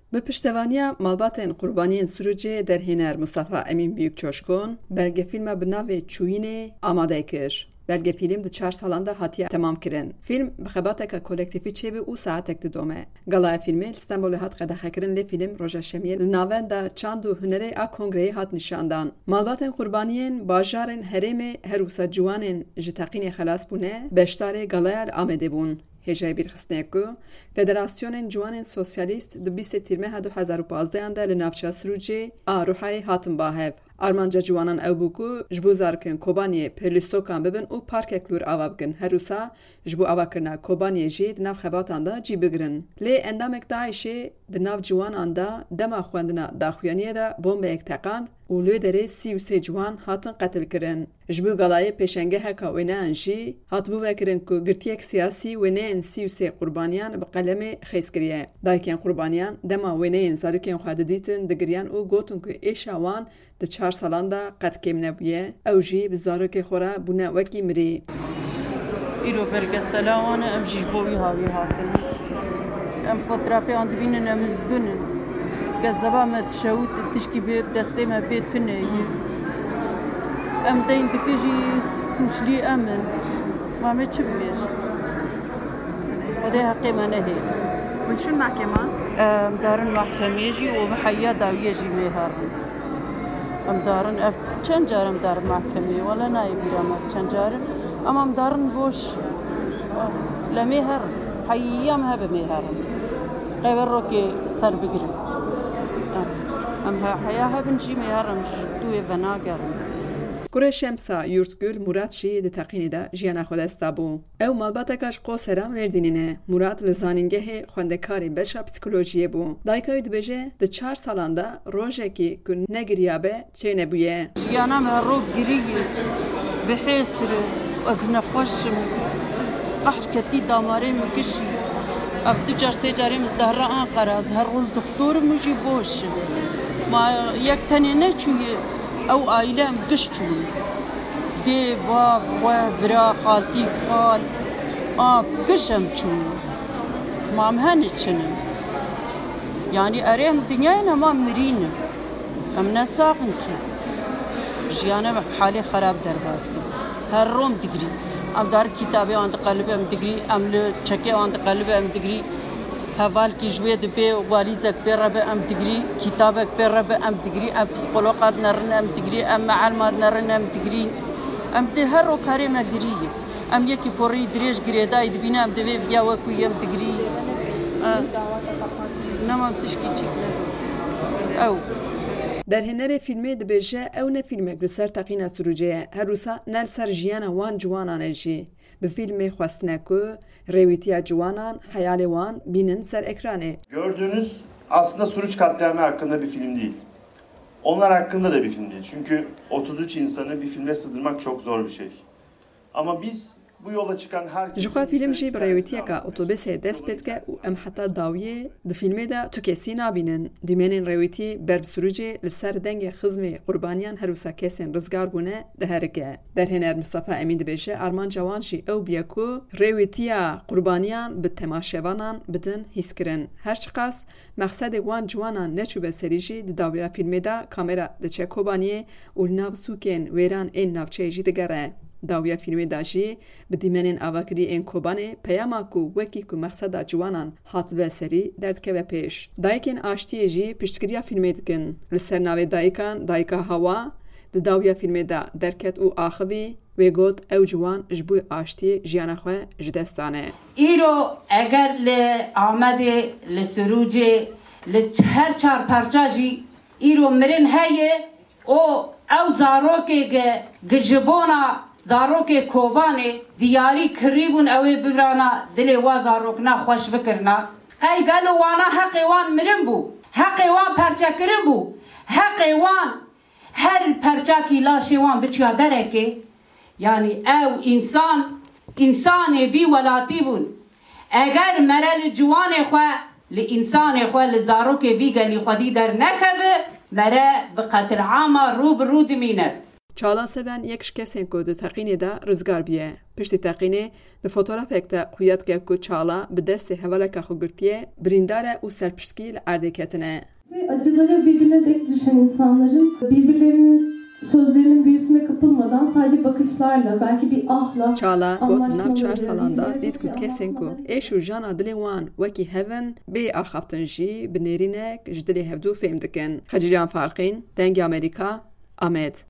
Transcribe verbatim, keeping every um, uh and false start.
به پشتوانیا مالباتن قربانیان سروجه در هنر مصطفی امین بیوک چوشکون بلگه فیلم به نام چوینه آماده کرد. بلگه فیلم ده چهار سالان ده هاتیه تمام کردن. فیلم بخباته که کلکتیفی چه به او ساعت دومه. گلای فیلم استانبول هات قدخه کردن ل فیلم روژا شمیه لناون ده چند و هنری آ کنگره هات نشاندان. مالباتن قربانیان باجارن هرم هروسا جوانن جتاقین خلاص بونه بشتار گلای آمده بون. هجای بیرخستنه که فدراسیون جوان سوسیالیست ده بیست تیرمه دو هزار و پانزده انده لنافچه سروجه آروحای هاتم باهب. آرمانجا جوانان او بوکو جبو زارکن کوبانی پرلیستوکان ببن او پارک کلور آوا بگن هروسا جبو آوا کرنا کوبانی جید ناف خباتان دا جی بگرن. لی اندامک داعشه ده ناف جوانان دا دما خواندنا داخویانیه دا بومب اکتاقاند و لوی داره سی و سی جوان هاتن قتل کرن. جبو گلای پیشنگه هکا وینه انجی هات بو وکرن که گرتیک سیاسی وینه ان سی و سی قربانیان بقلم خیس کریه. دایکن قربانیان دما وینه ان زارکن خواهد دیتن دگریان او گوتن که ایشاوان ده چهار سالان دا قد کم نبویه او جی بزارک خورا بونه وکی مری. ایرو برگه سلاوانه ام جیش بوی هاوی هاتن. ام فوترافی آن دبینن ام زگونن. که زبامت شوت تشکی به دسته ما بیتونه ای. ام دین دکجی سوشلی امن. ما می چه بیش. خدا حقی منه هی. ونشون محکمه؟ ام دارن محکمه جی و بحیا داویه جی میهارن. ام دارن اف چند جارم دارم محکمه ولی نایبیرم اف چند جارم. اما ام دارن بوش لمیهارن. حیام ها بمیهارن. قبل رو که سر بگیرم. ام حیاها بنجی میهارمش توی وناگرم. کره شمسا یورتگل مراد شی ده تقینی دا جیانا خود استابو. او مالباتا کاش قوسرا مردینینه. مراد لزانینگه خوندکاری بشا پسیکولوژیه بو. دایکای دبجه ده چهار سالان دا روژه کی که نگریابه چه نبویه. جیانا مروب گریه بحیسر از نخوشم قحر کتی داماره مکشی. اف دو چهار سه جاری مزدهر آنقره از هر روز دکتر مجی باشه. ما یک تنی نچویه او عائله ام گشتون دی با و ورا خالتی خال آب گشم چون ما هم هنچنم یعنی اریم دنیای نما مرینم ام نساقن کی جیانه حالی خراب در باستم هر روم دگری ام دار کتابی آن قلبی ام دگری ام لچکی آن قلبی ام دگری هوال کی جوید به واریزک به رب ام دگری کتابک به رب ام دگری ام پسیکولوژ نرن ام دگری ام معلومات نرن ام دگری ام ده هر رو کاری مگری ام یکی پوری دریج گریدای دبینم ام دوی بیا وکوی ام دگری نمام تشکی چیک او در هنر فیلمی دبیجه او نه فیلمک لسر تقینا سروجه هر روسا نل سر جیانا وان جوانان جی به فیلمی خواستنه که رویتیا جوانان hayali وان binin ser ekranı. Gördüğünüz aslında Suruç katliamı hakkında bir film değil. Onlar hakkında da bir film değil. Çünkü otuz üç insanı bir filme sığdırmak çok zor bir şey. Ama biz bu yola çıkan herkes جخوا فیلم جی برایوتیه که اتوبیس دست پد که و ام حتی داویه د فیلمه دا تو کسی نابینن دیمنین رویتی برب سروجی لسر دنگ خزم قربانیان هروسا کسین رزگار بونه ده هرکه در هنر مصطفی امین دبیشه آرمان جوانشی او بیاکو رویتیا قربانیان به تماشاوانان بدن حس کرن هرچقاس مقصد وان جوانان نچو به سریجی د داویا فیلمه دا کامera د چه کوبانیه و ناو سوکن ویران این ناوچه جی دگره داویا فیلمی داشی به دیمنین آواکری این کوبانه پیاما کو وکی کو مقصد جوانان هات و سری درد که و پیش دایکن آشتی جی پشتگیریا فیلمی دکن لسر ناوی دایکان دایکا هوا د داویا فیلمی دا درکت او آخوی و گوت او جوان جبوی آشتی جیانا خواه جدستانه ایرو اگر ل آمده لسروجه لهر چار پرچاجی ایرو مرن هایه او او زاروکه گجبونا زاروکه کوبانه دیاری کریبون اوی ببرانا دل وا زاروک نا خوش بکرنا قای گلو وانا حق وان مرن بو حق وان پرچا کرن بو حق وان هر پرچا کی لاش وان بچیا درکه یعنی او انسان انسان وی ولاتی بون اگر مرل جوان خو ل انسان خو ل زاروکه وی گلی خودی در نکبه مره بقتل عام رو برود مینه Çağla seven yek kesên ku di teqînê de rizgar biye. Piştî teqînê di fotoğrafek de xuyat ke ku Çağla bi destê hevaleka xwe girtiye, birîndar e û serpiştkî li erdê ketine. Acıları birbirine denk düşen insanların birbirlerinin sözlerinin büyüsüne kapılmadan sadece bakışlarla, belki bir ahla Çağla got nav çar anlaşmaları, salanda birbirine dît çok ku iyi kesên ku anlatmaları. êş û jana dilê wan wekî hevin bê axaftin jî bi nêrînek ji dilê hevdû fêm dikin. Xecican Farqîn, Dengê Amerîka, Amed.